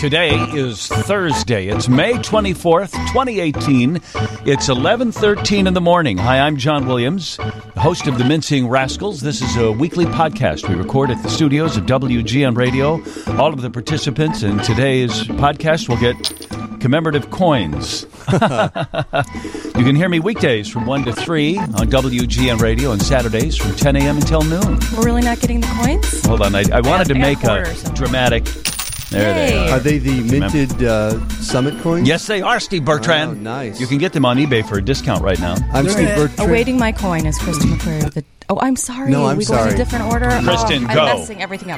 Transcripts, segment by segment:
Today is Thursday. It's May 24th, 2018. It's 11:13 in the morning. Hi, I'm John Williams, the host of the Mincing Rascals. This is a weekly podcast we record at the studios of WGN Radio. All of the participants in today's podcast will get commemorative coins. You can hear me weekdays from 1 to 3 on WGN Radio and Saturdays from 10 a.m. until noon. We're really not getting the coins? Hold on. I wanted to make a dramatic... There they are. Are they the minted Summit coins? Yes, they are, Steve Bertrand. Oh, nice. You can get them on eBay for a discount right now. I'm Steve Bertrand. Awaiting my coin is Kristen McQuarrie. I'm sorry. No, I'm we sorry. go in a different order. Kristen, I'm go. messing everything up.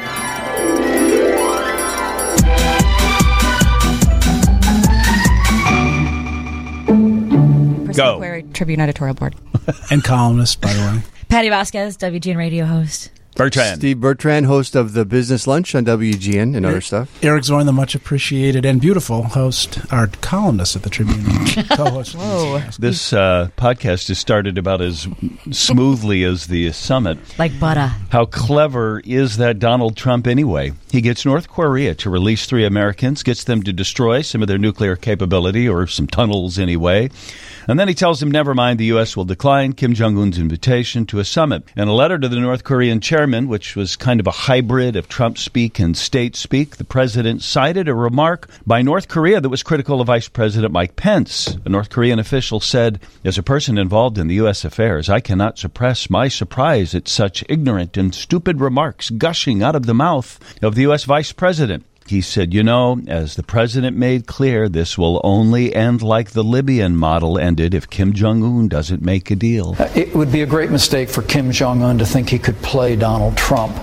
Kristen Go. McQuarrie, Tribune Editorial Board. And columnist, by the way. Patty Vasquez, WGN Radio host. Bertrand. Steve Bertrand, host of the Business Lunch on WGN and other stuff. Eric Zorn, the much appreciated and beautiful host, our columnist at the Tribune. Co-host. Whoa. This podcast has started about as smoothly as the summit. Like butter. How clever is that Donald Trump anyway? He gets North Korea to release 3 Americans, gets them to destroy some of their nuclear capability, or some tunnels anyway. And then he tells them, never mind, the U.S. will decline Kim Jong-un's invitation to a summit. In a letter to the North Korean chairman, which was kind of a hybrid of Trump speak and state speak, the president cited a remark by North Korea that was critical of Vice President Mike Pence. A North Korean official said, as a person involved in the U.S. affairs, I cannot suppress my surprise at such ignorant and stupid remarks gushing out of the mouth of the U.S. Vice President. He said, as the president made clear, this will only end like the Libyan model ended if Kim Jong-un doesn't make a deal. It would be a great mistake for Kim Jong-un to think he could play Donald Trump.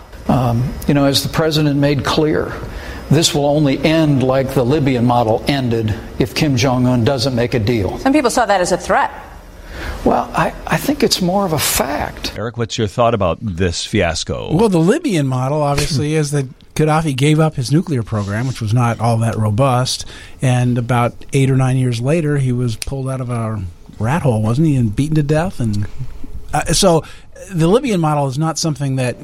As the president made clear, this will only end like the Libyan model ended if Kim Jong-un doesn't make a deal. Some people saw that as a threat. Well, I think it's more of a fact. Eric, what's your thought about this fiasco? Well, the Libyan model, obviously, is that Gaddafi gave up his nuclear program, which was not all that robust, and about 8 or 9 years later, he was pulled out of a rat hole, wasn't he, and beaten to death? And so the Libyan model is not something that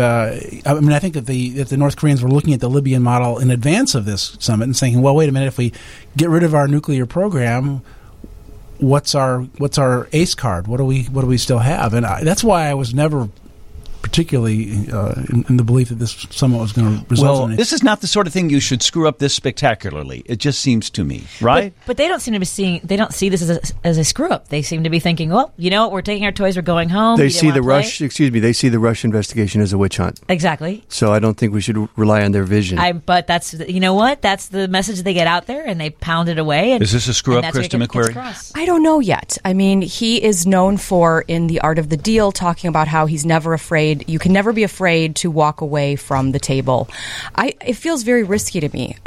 I think that the North Koreans were looking at the Libyan model in advance of this summit and saying, well, wait a minute, if we get rid of our nuclear program, what's our ace card? What do we still have? And that's why I was never particularly in the belief that this summit was going to result in it. This is not the sort of thing you should screw up this spectacularly. It just seems to me, right? But they don't seem to be they don't see this as a screw up. They seem to be thinking, well, you know what, we're taking our toys, we're going home. They see the Rush investigation as a witch hunt. Exactly. So I don't think we should rely on their vision. But that's, that's the message they get out there, and they pound it away. And, is this a screw up, Kristen McQuarrie? I don't know yet. I mean, he is known for, in The Art of the Deal, talking about how he's never afraid. You can never be afraid to walk away from the table. It feels very risky to me.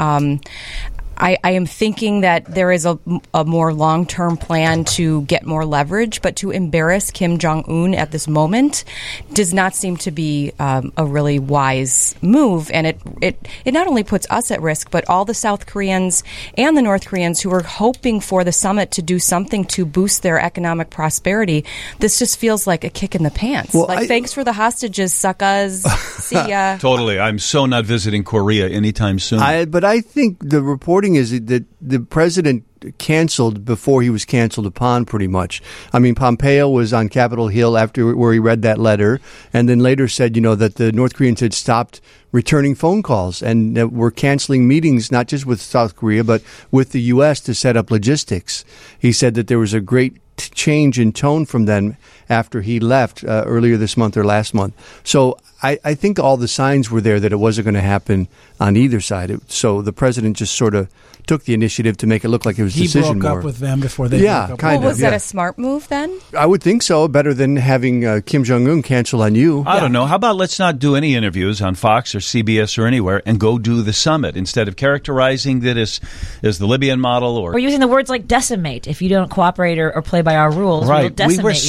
I am thinking that there is a more long-term plan to get more leverage, but to embarrass Kim Jong-un at this moment does not seem to be a really wise move. And it not only puts us at risk, but all the South Koreans and the North Koreans who are hoping for the summit to do something to boost their economic prosperity. This just feels like a kick in the pants. Well, thanks for the hostages, suckers. See ya. Totally. I'm so not visiting Korea anytime soon. But I think the reporting is that the president canceled before he was canceled upon, pretty much. I mean, Pompeo was on Capitol Hill after where he read that letter, and then later said, that the North Koreans had stopped returning phone calls and that were canceling meetings, not just with South Korea, but with the U.S. to set up logistics. He said that there was a great change in tone from then after he left earlier this month or last month. So I think all the signs were there that it wasn't going to happen on either side. So the president just sort of took the initiative to make it look like it was decision He broke more. up with them before they broke up. Kind Was of, that a smart move then? I would think so. Better than having Kim Jong-un cancel on you. I don't know. How about let's not do any interviews on Fox or CBS or anywhere and go do the summit instead of characterizing that as the Libyan model or using the words like decimate. If you don't cooperate or play by our rules, right. we'll decimate We were you. so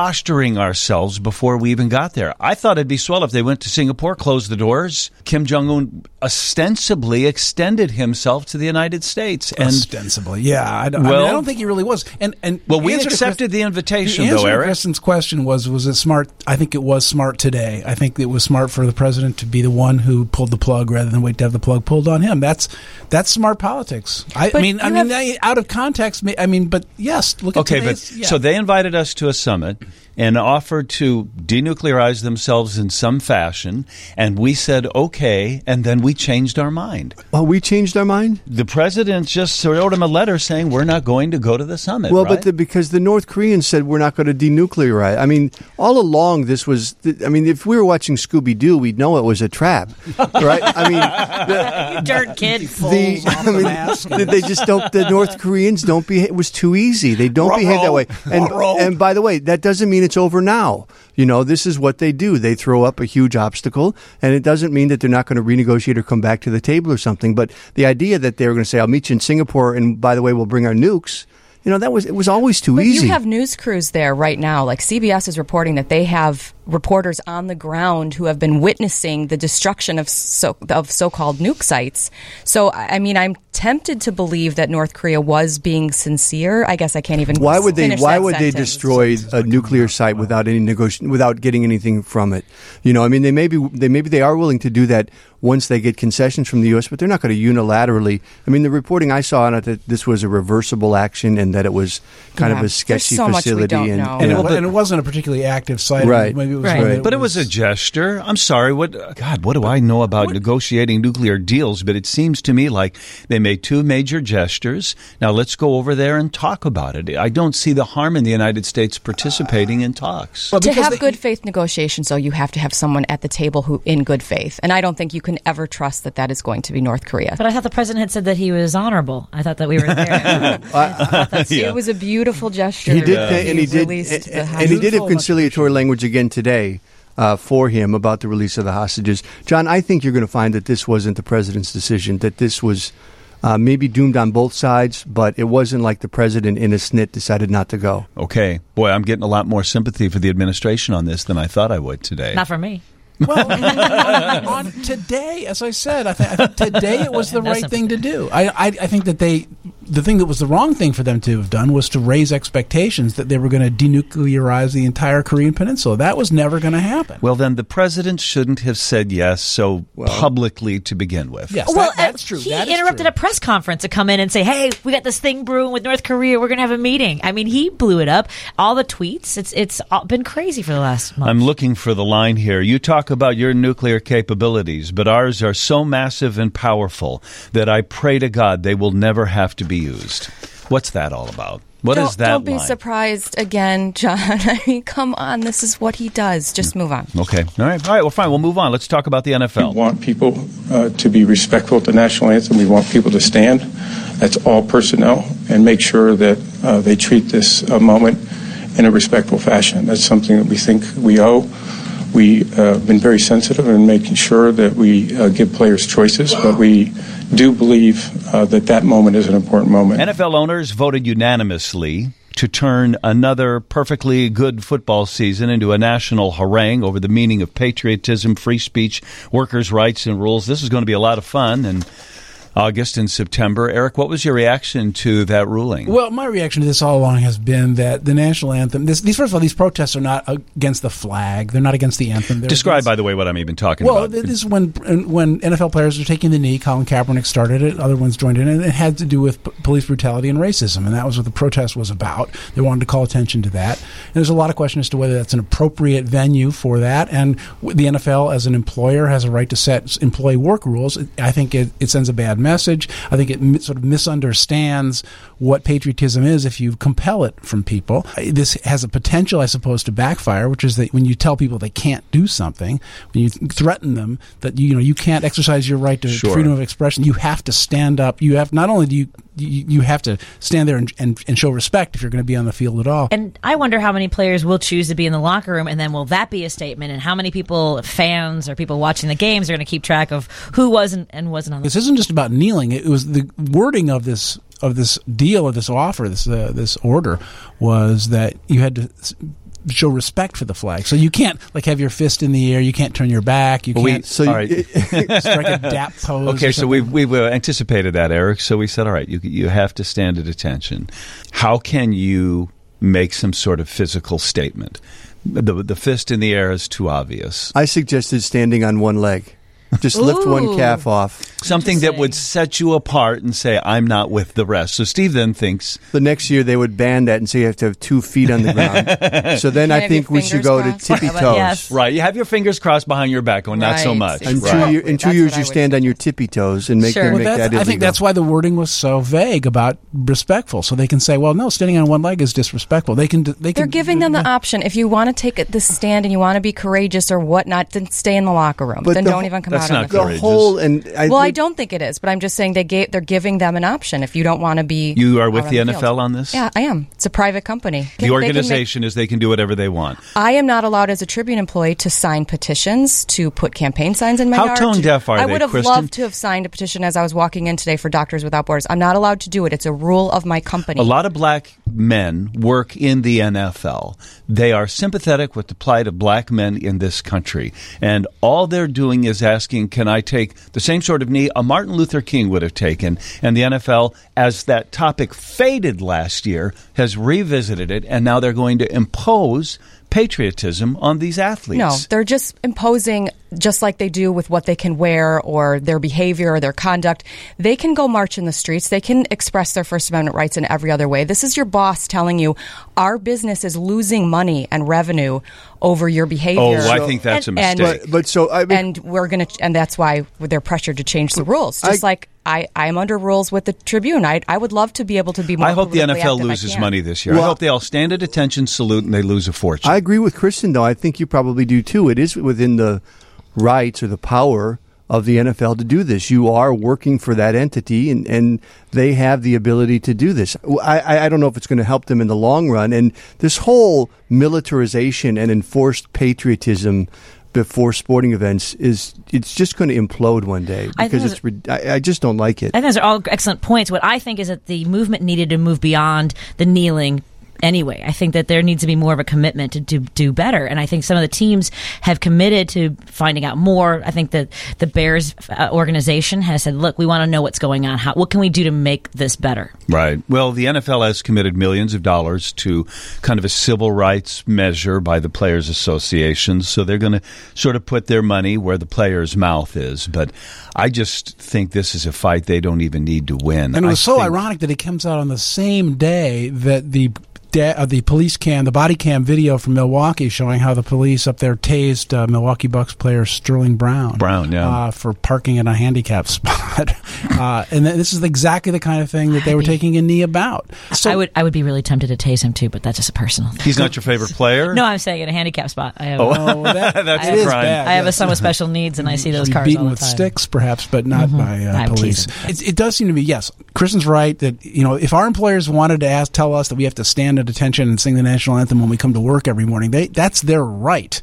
posturing ourselves before we even got there. I thought it'd be swell if they went to Singapore, closed the doors. Kim Jong-un ostensibly extended himself to the United States. And ostensibly, yeah. I don't think he really was. And we accepted the invitation, the though, Eric. Kristen's question was it smart? I think it was smart today. I think it was smart for the president to be the one who pulled the plug rather than wait to have the plug pulled on him. That's smart politics. I mean, out of context. But yes, look at today's. Yeah. So they invited us to a summit and offered to denuclearize themselves in some fashion, and we said okay, and then we changed our mind. Oh, we changed our mind? The president just wrote him a letter saying we're not going to go to the summit. Well, right? but because the North Koreans said we're not going to denuclearize. I mean, all along this was. I mean, if we were watching Scooby-Doo, we'd know it was a trap, right? I mean, you dirt kid. They just don't. The North Koreans don't behave. It was too easy. They don't behave that way. And by the way, that doesn't mean it's over now. You know, this is what they do. They throw up a huge obstacle, and it doesn't mean that they're not going to renegotiate or come back to the table or something. But the idea that they were going to say, I'll meet you in Singapore, and by the way, we'll bring our nukes. You know, it was always too easy. But you have news crews there right now. Like CBS is reporting that they have reporters on the ground who have been witnessing the destruction of so-called nuke sites. So, I mean, I'm tempted to believe that North Korea was being sincere. I guess I can't even. Why would they destroy a nuclear site without any without getting anything from it? You know, I mean, they are willing to do that once they get concessions from the U.S., but they're not going to unilaterally. I mean, the reporting I saw on it that this was a reversible action and that it was kind of a sketchy facility. Much we don't know. And it wasn't a particularly active site. Right. Maybe it was Right. But it was a gesture. I'm sorry. What do I know about negotiating nuclear deals? But it seems to me like they made two major gestures. Now let's go over there and talk about it. I don't see the harm in the United States participating in talks. To have good faith negotiations, though, you have to have someone at the table who in good faith. And I don't think you can ever trust that is going to be North Korea. But I thought the president had said that he was honorable. I thought that we were there. It was a beautiful gesture. He did, and he did have conciliatory language again today. For him about the release of the hostages. John, I think you're going to find that this wasn't the president's decision, that this was maybe doomed on both sides, but it wasn't like the president in a snit decided not to go. Okay. Boy, I'm getting a lot more sympathy for the administration on this than I thought I would today. Not for me. Well, on today, as I said, I think today it was the right thing to do. I think that the thing that was the wrong thing for them to have done was to raise expectations that they were going to denuclearize the entire Korean peninsula. That was never going to happen. Well, then the president shouldn't have said yes publicly to begin with. Yes, well, that's true. He interrupted a press conference to come in and say, hey, we got this thing brewing with North Korea. We're going to have a meeting. I mean, he blew it up. All the tweets, it's been crazy for the last month. I'm looking for the line here. You talk about your nuclear capabilities, but ours are so massive and powerful that I pray to God they will never have to be used. What's that all about? What is that Don't be line? surprised again, John. I mean, come on. This is what he does. Just move on. Okay. All right. Well, fine. We'll move on. Let's talk about the NFL. We want people to be respectful of the national anthem. We want people to stand. That's all personnel, and make sure that they treat this moment in a respectful fashion. That's something that we think we owe. We've been very sensitive in making sure that we give players choices, but we do believe that moment is an important moment. NFL owners voted unanimously to turn another perfectly good football season into a national harangue over the meaning of patriotism, free speech, workers' rights, and rules. This is going to be a lot of fun, and August and September. Eric, what was your reaction to that ruling? Well, my reaction to this all along has been that the national anthem, first of all, these protests are not against the flag. They're not against the anthem. Describe, by the way, what I'm even talking about. Well, this is when NFL players are taking the knee. Colin Kaepernick started it. Other ones joined in. And it had to do with police brutality and racism. And that was what the protest was about. They wanted to call attention to that. And there's a lot of question as to whether that's an appropriate venue for that. And the NFL, as an employer, has a right to set employee work rules. I think it sends a bad message. I think it sort of misunderstands what patriotism is if you compel it from people. This has a potential, I suppose, to backfire, which is that when you tell people they can't do something, when you threaten them that you can't exercise your right to freedom of expression, you have to stand up. You have not only do you have to stand there and show respect if you're going to be on the field at all. And I wonder how many players will choose to be in the locker room, and then will that be a statement? And how many people, fans or people watching the games, are going to keep track of who was and wasn't on the field? This isn't just about kneeling. It was the wording of this deal, of this offer, this order, was that you had to show respect for the flag. So you can't like have your fist in the air. You can't turn your back. You can't all right. strike a dap pose. Okay, so we've anticipated that, Eric. So we said, all right, you have to stand at attention. How can you make some sort of physical statement? The fist in the air is too obvious. I suggested standing on one leg. Just lift one calf off. Something that would set you apart and say, I'm not with the rest. So Steve then thinks... The next year they would ban that and say you have to have 2 feet on the ground. So then I think we should go to tippy toes. Yes. Right, you have your fingers crossed behind your back, going, not so much. And right. in 2 years you stand on your tippy toes and make them make that illegal. I think that's why the wording was so vague about respectful. So they can say, well, no, standing on one leg is disrespectful. They're giving them the option. If you want to take this stand and you want to be courageous or whatnot, then stay in the locker room. But then don't even come out on the field. The whole I don't think it is, but I'm just saying they're giving them an option. If you don't want to be, you are with the NFL on this. Yeah, I am. It's a private company. The organization is they can do whatever they want. I am not allowed as a Tribune employee to sign petitions, to put campaign signs in my yard. How tone deaf are they? I would have loved to have signed a petition as I was walking in today for Doctors Without Borders. I'm not allowed to do it. It's a rule of my company. A lot of black men work in the NFL. They are sympathetic with the plight of black men in this country, and all they're doing is asking, can I take the same sort of knee a Martin Luther King would have taken? And the NFL, as that topic faded last year, has revisited it, and now they're going to impose patriotism on these athletes. No, they're just imposing, just like they do with what they can wear or their behavior or their conduct. They can go march in the streets. They can express their First Amendment rights in every other way. This is your boss telling you our business is losing money and revenue over your behavior. Oh, I think that's a mistake. And that's why they're pressured to change the rules. Just like I am under rules with the Tribune. I would love to be able to be more. I hope the NFL loses money this year. I hope they all stand at attention, salute, and they lose a fortune. I agree with Kristen, though. I think you probably do, too. It is within the rights or the power of the NFL to do this. You are working for that entity, and they have the ability to do this. I don't know if it's going to help them in the long run. And this whole militarization and enforced patriotism before sporting events it's just going to implode one day because I just don't like it. I think those are all excellent points. What I think is that the movement needed to move beyond the kneeling anyway. I think that there needs to be more of a commitment to do better, and I think some of the teams have committed to finding out more. I think that the Bears organization has said, look, we want to know what's going on. What can we do to make this better? Right. Well, the NFL has committed millions of dollars to kind of a civil rights measure by the Players Association, so they're going to sort of put their money where the player's mouth is. But I just think this is a fight they don't even need to win. And it was so ironic that it comes out on the same day that the police cam, the body cam video from Milwaukee showing how the police up there tased Milwaukee Bucks player Sterling Brown. For parking in a handicap spot. And this is exactly the kind of thing that they were taking a knee about. So I would be really tempted to tase him too, but that's just a personal thing. He's not your favorite player? No, I'm saying in a handicap spot. I have that's a crime. I have a son with special needs, and I see those cars beaten all the with time. sticks, perhaps, but not by police. It does seem to be, yes, Kristen's right that if our employers wanted to tell us that we have to stand at attention and sing the national anthem when we come to work every morning, that's their right.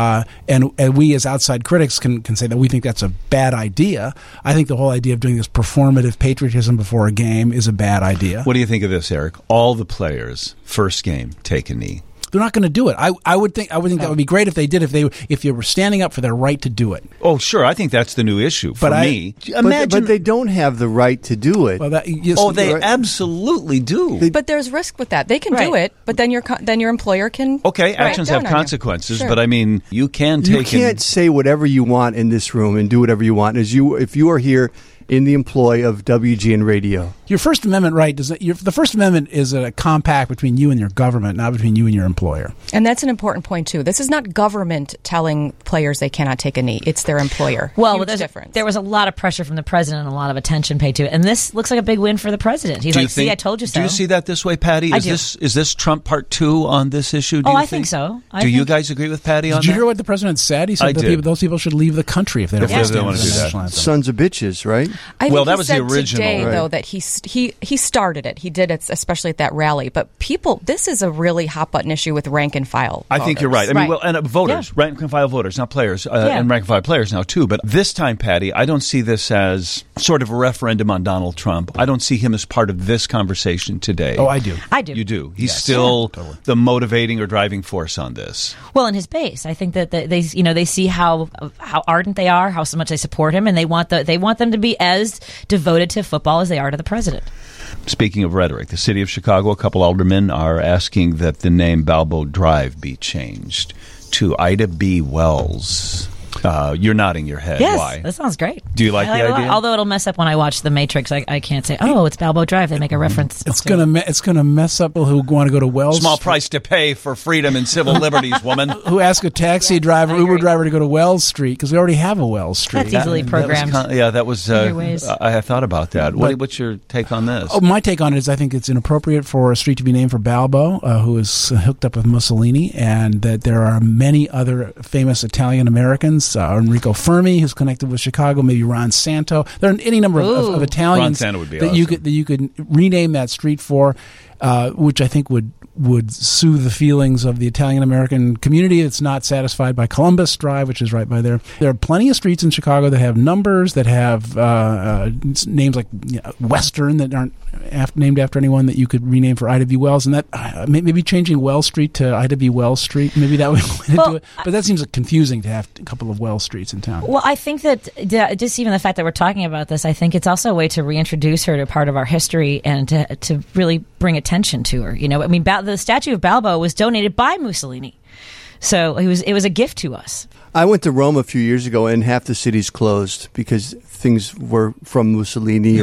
And we as outside critics can say that we think that's a bad idea. I think the whole idea of doing this performative patriotism before a game is a bad idea. What do you think of this, Eric? All the players, first game, take a knee. They're not going to do it. I would think that would be great if they did. If you were standing up for their right to do it. Oh, sure. I think that's the new issue for me. But they don't have the right to do it. Well, they absolutely do. But there's risk with that. They can do it, but then your employer can. Okay, actions have consequences. Sure. But I mean, you can't say whatever you want in this room and do whatever you want. If you are here in the employ of WGN Radio. Your First Amendment right the First Amendment is a compact between you and your government, not between you and your employer. And that's an important point too. This is not government telling players they cannot take a knee. It's their employer. Well, there was a lot of pressure from the president and a lot of attention paid to it. And this looks like a big win for the president. He's see, I told you so. Do you see that this way, Patty? Is this Trump part 2 on this issue? I think so. Do you guys agree with Patty on that? Did you hear what the president said? He said those people should leave the country if they don't want to do that. Sons of bitches, right? I think that was the original. Today, though, that he started it. He did it, especially at that rally. But this is a really hot button issue with rank and file. I think you're right. I mean, well, and voters, rank and file voters, not players, and rank and file players now too. But this time, Patty, I don't see this as sort of a referendum on Donald Trump. I don't see him as part of this conversation today. Oh, I do. You do. He's still the motivating or driving force on this. Well, in his base, I think that they see how ardent they are, how so much they support him, and they want them to be as devoted to football as they are to the president. Speaking of rhetoric, the city of Chicago, a couple aldermen are asking that the name Balbo Drive be changed to Ida B. Wells. You're nodding your head. Yes, Why? That sounds great. Do you like the idea? Although it'll mess up when I watch The Matrix. I can't say, it's Balbo Drive. They make a reference. It's gonna mess up people who want to go to Wells. Small price to pay for freedom and civil liberties, woman. Who ask a taxi driver, Uber driver to go to Wells Street because we already have a Wells Street. That's easily programmed. That was. I thought about that. What's your take on this? Oh, my take on it is I think it's inappropriate for a street to be named for Balbo, who is hooked up with Mussolini, and that there are many other famous Italian Americans, Enrico Fermi, who's connected with Chicago, maybe Ron Santo. There are any number of Italians Ron Santo would be that awesome. you could rename that street for, which I think would soothe the feelings of the Italian American community that's not satisfied by Columbus Drive, which is right by there. There are plenty of streets in Chicago that have numbers, that have names like Western that aren't named after anyone, that you could rename for Ida B. Wells, and that maybe changing Wells Street to Ida B. Wells Street, maybe that would do it. But that seems confusing to have a couple of Wells Streets in town. Well, I think that just even the fact that we're talking about this, I think it's also a way to reintroduce her to part of our history and to really bring attention to her. I mean, the statue of Balbo was donated by Mussolini, so it was a gift to us. I went to Rome a few years ago, and half the city's closed because things were from Mussolini,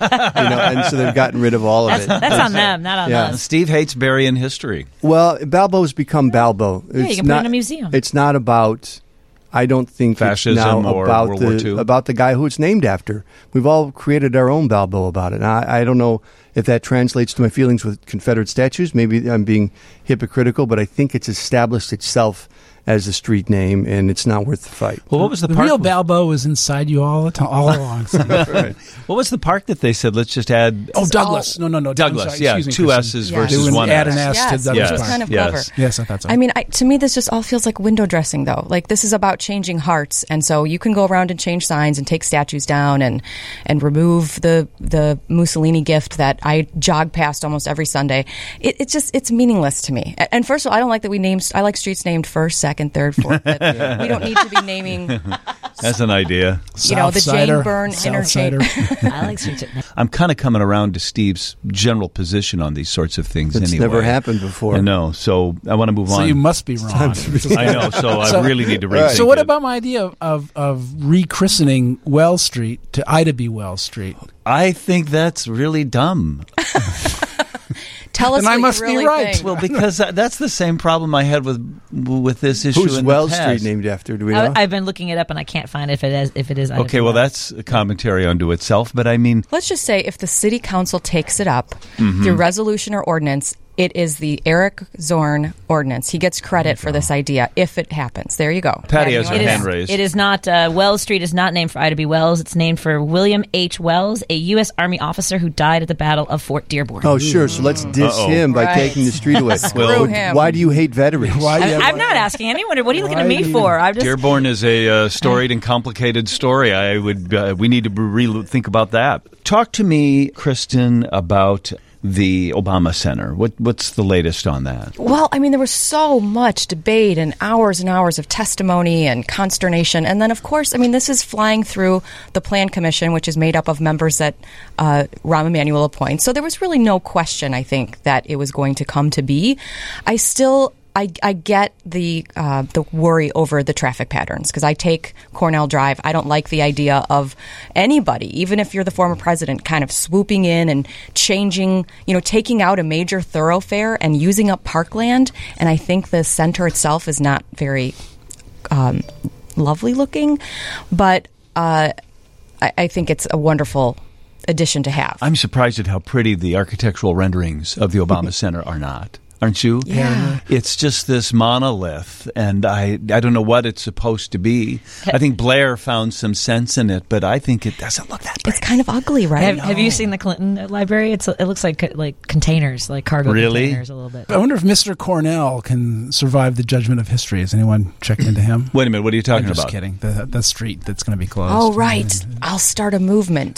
and so they've gotten rid of all of it. That's on them, not on us. Steve hates burying history. Well, Balbo's become Balbo. You can put it in a museum. It's not about. I don't think fascism it's now or about World War II. About the guy who it's named after. We've all created our own Balbo about it. And I don't know if that translates to my feelings with Confederate statues. Maybe I'm being hypocritical, but I think it's established itself as a street name, and it's not worth the fight. Well, what was the real Balbo is inside you all along. Right. What was the park that they said, let's just add... Oh, Douglas. No. Douglas, two S's versus one S. Add an S to Douglas Park. It's kind of clever. Yes, I thought so. I mean, to me, this just all feels like window dressing, though. Like, this is about changing hearts, and so you can go around and change signs and take statues down and remove the Mussolini gift that I jog past almost every Sunday. It's meaningless to me. And first of all, I don't like that I like streets named first, second, third, fourth. We don't need to be naming. That's an idea. The Jane Byrne interchange. I like streets. I'm kind of coming around to Steve's general position on these sorts of things. It's never happened before. I know, so I want to move on. So you must be wrong. I know, so I really need to rethink So what about my idea of rechristening Wells Street to Ida B. Wells Street? I think that's really dumb. Tell us and what I must you really be right. think. Well, because that's the same problem I had with this issue. Who's in Wells the past. Street named after? Do we know? I've been looking it up and I can't find if it is. Okay, well, that's a commentary unto itself. But I mean, let's just say if the city council takes it up through resolution or ordinance, it is the Eric Zorn ordinance. He gets credit for this idea if it happens. There you go. Patty has her hand raised. It is not, Wells Street is not named for Ida B. Wells. It's named for William H. Wells, a U.S. Army officer who died at the Battle of Fort Dearborn. Oh, sure. So let's diss him by taking the street away. Screw him. Why do you hate veterans? I'm not asking anyone. What are you looking at me for? Dearborn is a storied and complicated story. We need to think about that. Talk to me, Kristen, about the Obama Center. What's the latest on that? Well, I mean, there was so much debate and hours of testimony and consternation. And then, of course, I mean, this is flying through the Plan Commission, which is made up of members that Rahm Emanuel appoints. So there was really no question, I think, that it was going to come to be. I get the worry over the traffic patterns because I take Cornell Drive. I don't like the idea of anybody, even if you're the former president, kind of swooping in and changing, taking out a major thoroughfare and using up parkland. And I think the center itself is not very lovely looking, but I think it's a wonderful addition to have. I'm surprised at how pretty the architectural renderings of the Obama Center are not. aren't you? Yeah. It's just this monolith, and I don't know what it's supposed to be. I think Blair found some sense in it, but I think it doesn't look that great. It's kind of ugly, right? Have you seen the Clinton library? It looks like containers, like cargo containers a little bit. I wonder if Mr. Cornell can survive the judgment of history. Has anyone checked into him? Wait a minute, what are you talking I'm just about? kidding. The street that's going to be closed. Oh, right. I'll start a movement.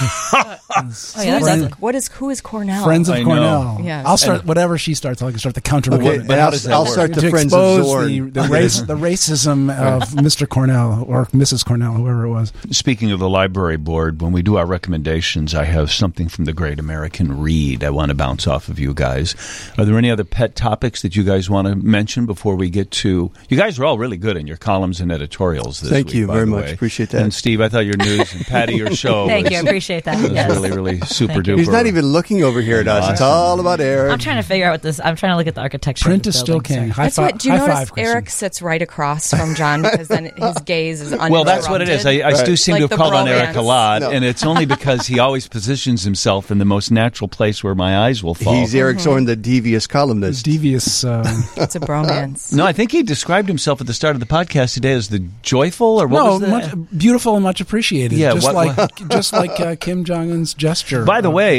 Who is Cornell? Friends of I know. Cornell. Yes. I'll start whatever she starts. I can start the counter movement. but how does that I'll work? start the to Friends of expose Zorn. the racism of Mr. Cornell or Mrs. Cornell, whoever it was. Speaking of the library board, when we do our recommendations, I have something from the Great American Read I want to bounce off of you guys. Are there any other pet topics that you guys want to mention before we get to... You guys are all really good in your columns and editorials this Thank week, you by very the much. way. Appreciate that. And Steve, I thought your news, and Patty, your show Thank was, you. I appreciate that. was Yes. really, really super duper. He's not even looking over here at us. It's all about Eric. I'm trying to figure out what this. I'm trying to look at the architecture. Print of is the still building, king. so- High That's five, what. Do you high notice five, Kristen. Eric sits right across from John because then his gaze is uninterrupted? Well, that's what it is. I do seem Like to have the called on Eric a bromance. lot, No. and it's only because he always positions himself in the most natural place where my eyes will fall. He's Eric Zorn, the devious This columnist. devious. It's a bromance. No, I think he described himself at the start of the podcast today as the joyful, or what was the... much, beautiful and much appreciated. Yeah, just like Kim Jong Un's gesture. By the way,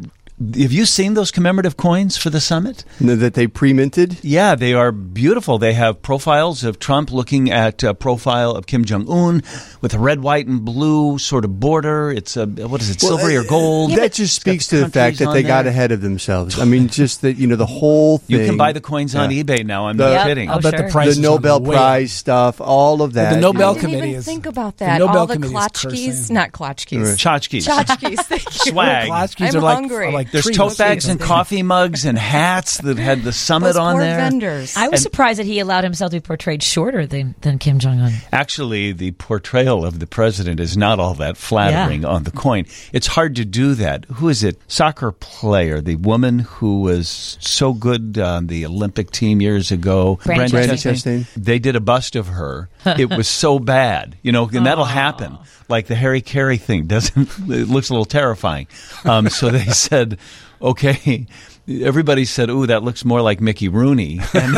have you seen those commemorative coins for the summit? That they pre-minted? Yeah, they are beautiful. They have profiles of Trump looking at a profile of Kim Jong-un with a red, white, and blue sort of border. It's silvery or gold? That just speaks to the fact that they got ahead of themselves. I mean, just that, the whole thing. You can buy the coins on eBay now. I'm The- not kidding. Oh, I'll bet sure. the price the is on Nobel way Prize stuff, all of that. The Nobel I didn't Committee even is- think about the that. Nobel All the Committee is klatchkis, cursing. not klatchkis. Tchotchkes. Tchotchkes, thank you. Swag. Tchotchkes I'm are like, hungry. are like There's trees. tote bags and coffee mugs and hats that had the summit Those on poor there. vendors. I was surprised that he allowed himself to be portrayed shorter than Kim Jong Un. Actually, the portrayal of the president is not all that flattering on the coin. It's hard to do that. Who is it? Soccer player, the woman who was so good on the Olympic team years ago. Brandi Chastain. They did a bust of her. It was so bad, and that'll happen. Like the Harry Carey thing it looks a little terrifying. So they said, okay. Everybody said, "Ooh, that looks more like Mickey Rooney,"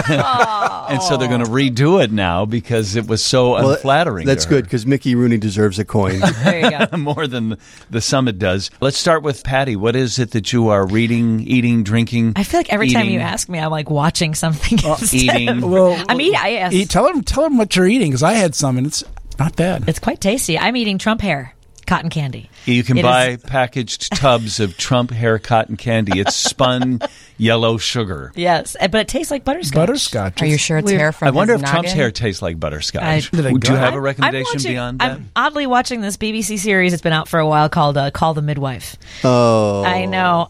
and so they're going to redo it now because it was so unflattering. That's to good her. because Mickey Rooney deserves a coin. There you go. More than the summit does. Let's start with Patty. What is it that you are reading, eating, drinking? I feel like every time eating, you ask me, I'm like watching something. instead. eating. Well, I mean, yes. Tell him what you're eating because I had some and it's not bad. It's quite tasty. I'm eating Trump hair, cotton candy. You can It buy is- packaged tubs of Trump hair cotton candy. It's spun yellow sugar. Yes, but it tastes like butterscotch. Butterscotch. Are you sure it's Weird. hair from I wonder if his Trump's noggin? hair tastes like butterscotch. Did it Would you go? have a I'm recommendation watching- beyond that? I'm oddly watching this BBC series. It's been out for a while called "Call the Midwife." Oh, I know.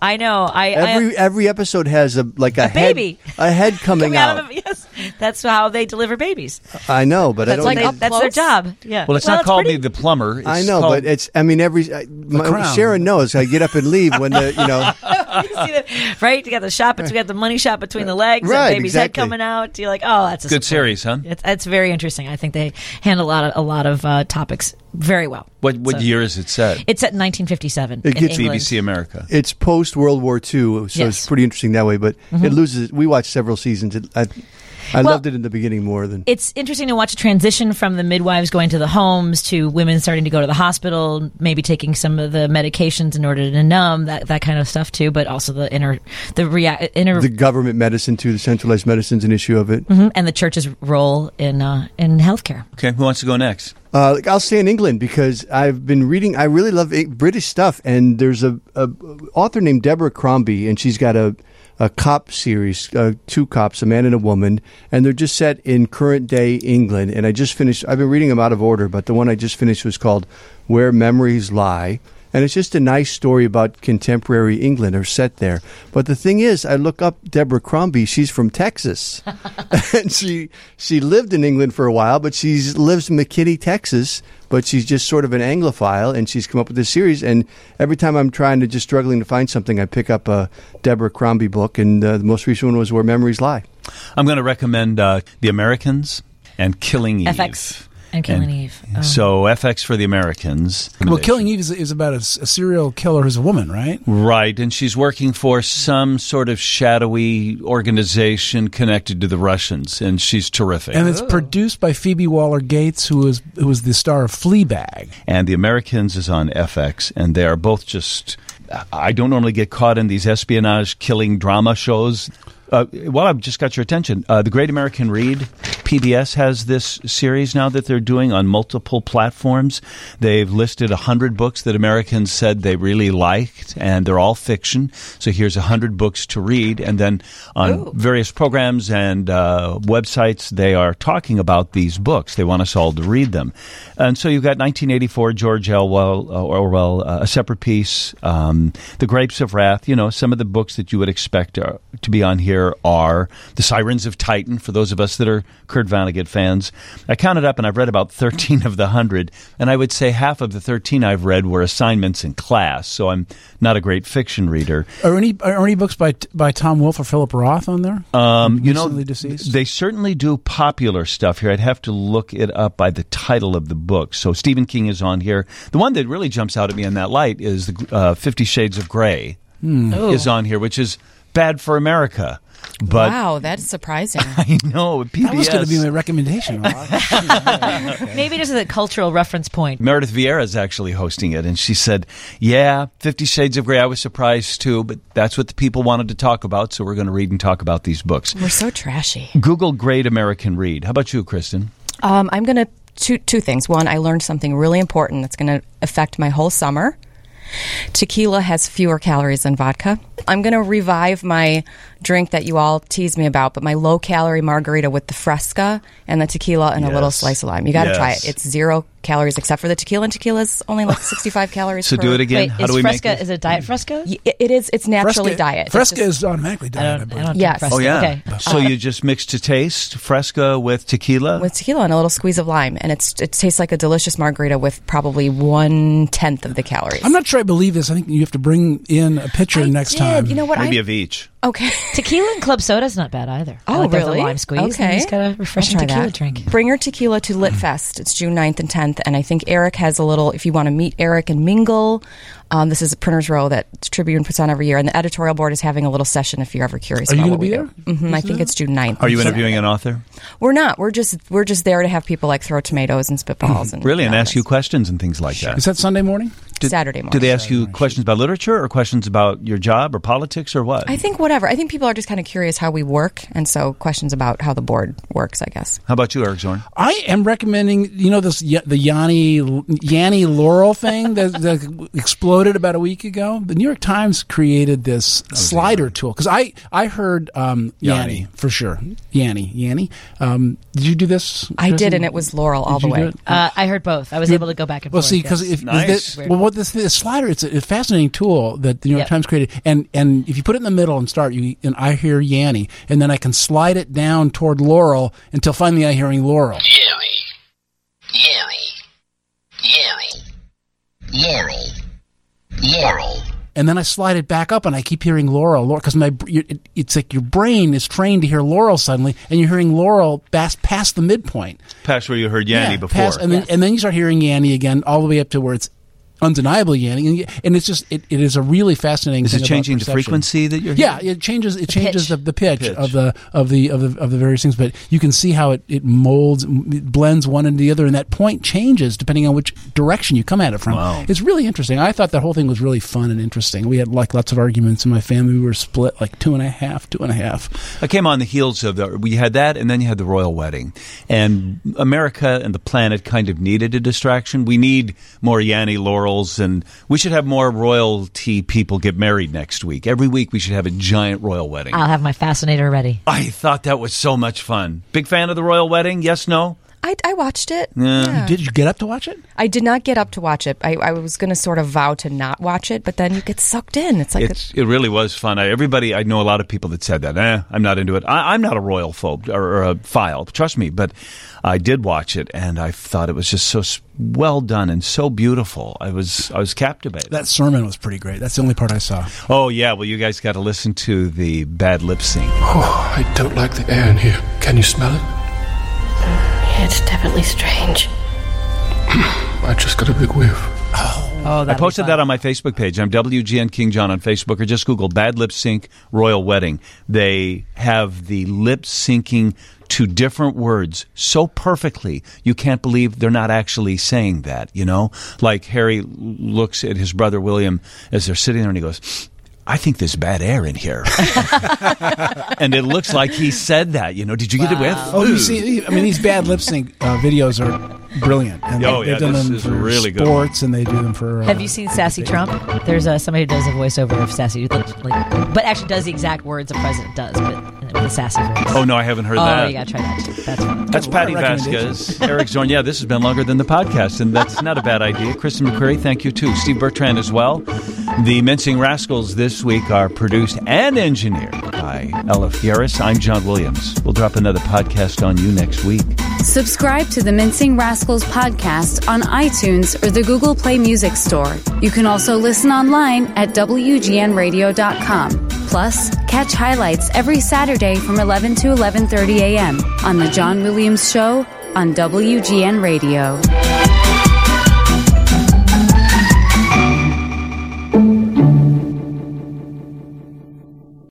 Every episode has a head, baby. a head coming out. of yes, that's how they deliver babies. I know, but I That's don't. like know. that's their close? job. Yeah. Well, it's not called pretty- Me the Plumber. It's I know, called- but it's. I mean, Crown. Sharon knows. I get up and leave when the You see that, right? You got the shot, but you got the money shot between the legs. Right, and baby's head exactly. coming out. You're like, oh, that's a good story. series, huh? It's very interesting. I think they handle a lot of topics very well. What So- year is it set? It's set in 1957 It in gets England. BBC America. it's post World War II, so Yes. it's pretty interesting that way. But it loses. We watched several seasons. I Well, loved it in the beginning more than. It's interesting to watch a transition from the midwives going to the homes to women starting to go to the hospital, maybe taking some of the medications in order to numb that kind of stuff too. But also the inner The government medicine too, the centralized medicine's an issue of it. and the church's role in healthcare. Okay, who wants to go next? I'll stay in England because I've been reading. I really love British stuff, and there's a author named Deborah Crombie, and she's got a cop series, two cops, a man and a woman, and they're just set in current day England. And I just finished. I've been reading them out of order, but the one I just finished was called "Where Memories Lie." And it's just a nice story about contemporary England or set there. But the thing is, I look up Deborah Crombie. She's from Texas. And she lived in England for a while, but she lives in McKinney, Texas. But she's just sort of an Anglophile, and she's come up with this series. And every time I'm struggling to find something, I pick up a Deborah Crombie book. And the most recent one was Where Memories Lie. I'm going to recommend The Americans and Killing Eve. FX. And Killing Eve. Oh. So FX for the Americans. Well, Killing Eve is about a serial killer who's a woman, right? Right, and she's working for some sort of shadowy organization connected to the Russians, and she's terrific. And it's produced by Phoebe Waller-Gates, who was the star of Fleabag. And The Americans is on FX, and they are both just... I don't normally get caught in these espionage killing drama shows. Well, I've just got your attention. The Great American Read, PBS has this series now that they're doing on multiple platforms. They've listed 100 books that Americans said they really liked, and they're all fiction. So here's 100 books to read, and then on various programs and websites, they are talking about these books. They want us all to read them. And so you've got 1984, George Orwell, A Separate Peace, The Grapes of Wrath, some of the books that you would expect to be on here are The Sirens of Titan, for those of us that are Kurt Vonnegut fans. I counted up, and I've read about 13 of the 100, and I would say half of the 13 I've read were assignments in class, so I'm not a great fiction reader. Are any books by Tom Wolfe or Philip Roth on there? Recently deceased? They certainly do popular stuff here. I'd have to look it up by the title of the book. So Stephen King is on here. The one that really jumps out at me in that light is the 50 Shades of Grey is on here, which is bad for America. But wow, that's surprising. I know. PBS. That was going to be my recommendation. Maybe just a cultural reference point. Meredith Vieira is actually hosting it, and she said, 50 Shades of Grey, I was surprised too, but that's what the people wanted to talk about, so we're going to read and talk about these books. We're so trashy. Google Great American Read. How about you, Kristen? I'm going to two things. One, I learned something really important that's going to affect my whole summer. Tequila has fewer calories than vodka. I'm going to revive my drink that you all tease me about, but my low-calorie margarita with the Fresca and the tequila and a little slice of lime. You got to try it. It's 0 calories except for the tequila, and tequila is only like 65 calories. So do it again. Wait, How do we Fresca, make it? Is it diet Fresca? It is. It's naturally diet. Fresca is automatically diet. I don't Yes. drink Fresca. Oh, yeah. Okay. So you just mix to taste Fresca with tequila? With tequila and a little squeeze of lime, and it tastes like a delicious margarita with probably 1/10 of the calories. I'm not sure I believe this. I think you have to bring in a pitcher next time. You know what? Maybe of each. Okay. Tequila and club soda is not bad either. I Oh, like that with really? a lime squeeze. Okay. And you just got a refreshing I'll try tequila that. drink. Bring your tequila to LitFest. It's June 9th and 10th, and I think Eric has a little, if you want to meet Eric and mingle, this is a Printer's Row that Tribune puts on every year, and the editorial board is having a little session if you're ever curious Are you about going to what be we there? do. Mm-hmm. I think it's June 9th. Are you interviewing an author? We're not. We're just there to have people like throw tomatoes and spitballs. And Really? And ask you nonsense. questions and things like that? Is that Sunday morning? Saturday morning. Do they ask you questions about literature or questions about your job or politics or what? I think whatever. I think people are just kind of curious how we work, and so questions about how the board works, I guess. How about you, Eric Zorn? I am recommending, the Yanni Laurel thing that exploded about a week ago. The New York Times created this slider tool because I heard Yanni for sure. Yanni. Did you do this? I Kristen? did, and it was Laurel all Did the you do way. it? I heard both. I was able to go back and Well, forth. see, because yes. Nice. what this slider, it's a fascinating tool that the New York Yep. Times created, and if you put it in the middle and start, and I hear Yanni, and then I can slide it down toward Laurel until finally I hearing Laurel. Laurel. And then I slide it back up, and I keep hearing Laurel, because it's like your brain is trained to hear Laurel suddenly, and you're hearing Laurel past the midpoint. Past where you heard Yanni before. And then you start hearing Yanni again, all the way up to where it's undeniably Yanni, and it's just it is a really fascinating. Is thing it changing the about perception. frequency that you're Yeah, hearing? it changes the pitch Pitch. of the various things, but you can see how it molds, it blends one into the other, and that point changes depending on which direction you come at it from. Wow. It's really interesting. I thought that whole thing was really fun and interesting. We had lots of arguments in my family. We were split like 2.5. I came on the heels of we had that, and then you had the royal wedding. And America and the planet kind of needed a distraction. We need more Yanni Laurels, and we should have more royalty people get married next week. Every week we should have a giant royal wedding. I'll have my fascinator ready. I thought that was so much fun. Big fan of the royal wedding? Yes, no? I watched it. Yeah. Did you get up to watch it? I did not get up to watch it. I was going to sort of vow to not watch it, but then you get sucked in. It's like It really was fun. I know a lot of people that said that. I'm not into it. I'm not a royal phobe or a file, trust me, but I did watch it, and I thought it was just so well done and so beautiful. I was captivated. That sermon was pretty great. That's the only part I saw. Oh, yeah. Well, you guys got to listen to the bad lip sync. Oh, I don't like the air in here. Can you smell it? It's definitely strange. I just got a big whiff. Oh, I posted that on my Facebook page. I'm WGN King John on Facebook, or just Google Bad Lip Sync Royal Wedding. They have the lip syncing to different words so perfectly, you can't believe they're not actually saying that, you know? Like Harry looks at his brother William as they're sitting there and he goes, I think there's bad air in here. And it looks like he said that, you know. Did you get a whiff? Oh, you see, I mean, these bad lip sync videos are brilliant. And they've done them for really sports, and they do them for... Have you seen Sassy Trump? There's somebody who does a voiceover of Sassy, but actually does the exact words the president does, but with a sassy voice. Oh, no, I haven't heard that. Oh, you got to try that, too. That's fun. That's Patty Vasquez, Eric Zorn. Yeah, this has been longer than the podcast, and that's not a bad idea. Kristen McCreary, thank you, too. Steve Bertrand as well. The Mincing Rascals this week are produced and engineered by Ella Fieris. I'm John Williams. We'll drop another podcast on you next week. Subscribe to the Mincing Rascals podcast on iTunes or the Google Play Music Store. You can also listen online at WGNradio.com. Plus, catch highlights every Saturday from 11 to 11:30 a.m. on The John Williams Show on WGN Radio.